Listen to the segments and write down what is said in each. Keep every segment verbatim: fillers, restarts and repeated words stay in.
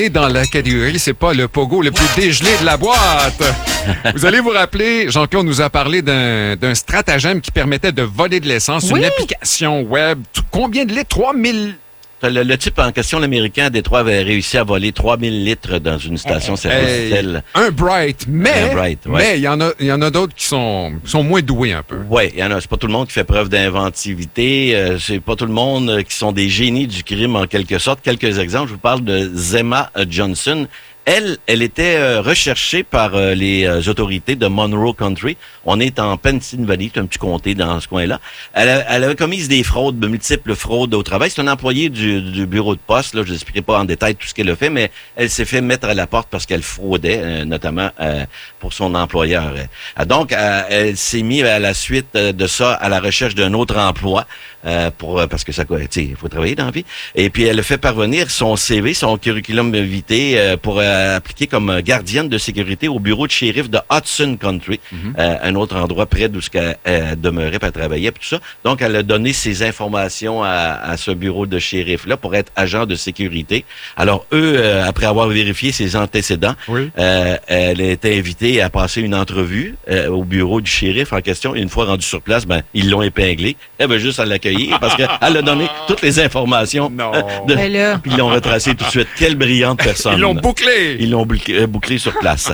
est dans la catégorie, c'est pas le pogo le plus dégelé de la boîte. Vous allez vous rappeler, Jean-Claude nous a parlé d'un, d'un stratagème qui permettait de voler de l'essence, Oui. une application web. T- Combien de litres? trois mille Le, le type en question, l'Américain à Détroit, avait réussi à voler trois mille litres dans une station-service. Hey, Shell. un Bright, mais Un Bright, ouais. mais il y en a, il y en a d'autres qui sont, qui sont moins doués un peu. Oui, il y en a. C'est pas tout le monde qui fait preuve d'inventivité. Euh, c'est pas tout le monde euh, qui sont des génies du crime en quelque sorte. Quelques exemples. Je vous parle de Zema euh, Johnson. Elle, elle était euh, recherchée par euh, les euh, autorités de Monroe County. On est en Pennsylvanie, c'est un petit comté dans ce coin-là. Elle, a, elle avait commis des fraudes, de multiples fraudes au travail. C'est un employé du, du bureau de poste. Là, je n'expliquerai pas en détail tout ce qu'elle a fait, mais elle s'est fait mettre à la porte parce qu'elle fraudait, euh, notamment euh, pour son employeur. Euh, donc, euh, elle s'est mise à la suite euh, de ça à la recherche d'un autre emploi. Euh, pour parce que ça, tu sais, il faut travailler dans la vie. Et puis elle a fait parvenir son C V, son curriculum vitae euh, pour euh, appliquer comme gardienne de sécurité au bureau de shérif de Hudson Country, mm-hmm. euh, un autre endroit près d'où elle euh, demeurait, puis elle travaillait, puis tout ça. Donc elle a donné ses informations à, à ce bureau de shérif là pour être agent de sécurité. Alors eux, euh, après avoir vérifié ses antécédents, oui. euh, elle a été invitée à passer une entrevue euh, au bureau du shérif en question. Et une fois rendue sur place, ben ils l'ont épinglée. Elle avait juste à l'accueillir parce qu'elle a donné toutes les informations. Non. De, puis ils l'ont retracé tout de suite. Quelle brillante personne. Ils l'ont bouclé. Ils l'ont bouclé, bouclé sur place.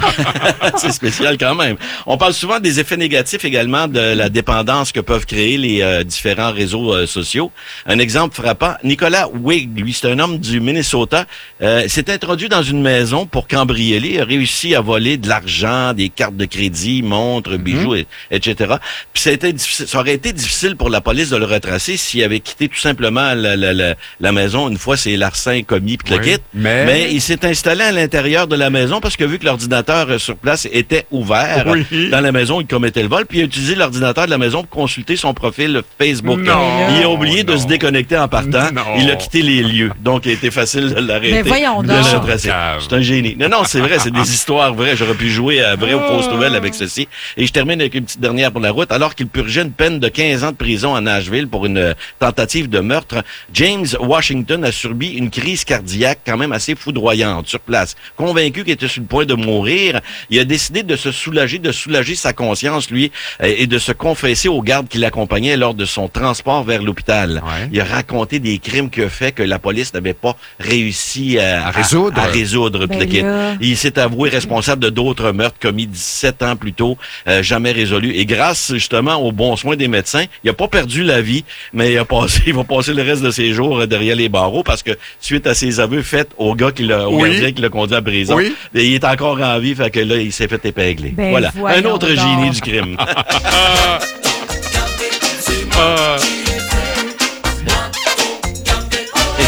C'est spécial quand même. On parle souvent des effets négatifs également de la dépendance que peuvent créer les euh, différents réseaux euh, sociaux. Un exemple frappant, Nicolas Wigg, lui, c'est un homme du Minnesota, euh, s'est introduit dans une maison pour cambrioler, a réussi à voler de l'argent, des cartes de crédit, montres, bijoux, mm-hmm. et, etc. Puis ça, a été difficile, ça aurait été difficile pour la police de le retracer s'il avait quitté tout simplement la, la, la, la maison une fois c'est larcin commis puis oui, le quitte. Mais... mais il s'est installé à l'intérieur de la maison parce que vu que l'ordinateur euh, sur place était ouvert oui. dans la maison, il commettait le vol puis il a utilisé l'ordinateur de la maison pour consulter son profil Facebook. Non, il a oublié non. de se déconnecter en partant. Non. Il a quitté les lieux. Donc, il a été facile de l'arrêter. Mais voyons de donc. le retracer. C'est un génie. Non, non, c'est vrai. C'est des histoires vraies. J'aurais pu jouer à vrai ou fausse nouvelle avec ceci. Et je termine avec une petite dernière pour la route. Alors qu'il purgeait une peine de quinze ans de prison à Nashville pour une tentative de meurtre, James Washington a subi une crise cardiaque quand même assez foudroyante sur place. Convaincu qu'il était sur le point de mourir, il a décidé de se soulager, de soulager sa conscience, lui, et de se confesser aux gardes qui l'accompagnaient lors de son transport vers l'hôpital. Ouais. Il a raconté des crimes qu'il a fait que la police n'avait pas réussi à, à résoudre. À, à résoudre ben il s'est avoué responsable de d'autres meurtres commis dix-sept ans plus tôt, euh, jamais résolus. Et grâce justement aux bons soins des médecins, il n'a pas perdu la vie, mais il, a passé, il va passer le reste de ses jours derrière les barreaux parce que suite à ses aveux faits au gars qui l'a, au oui. gardien qui l'a conduit à prison, oui. il est encore en vie, fait que là, il s'est fait épingler. Ben voilà, un autre donc. génie du crime.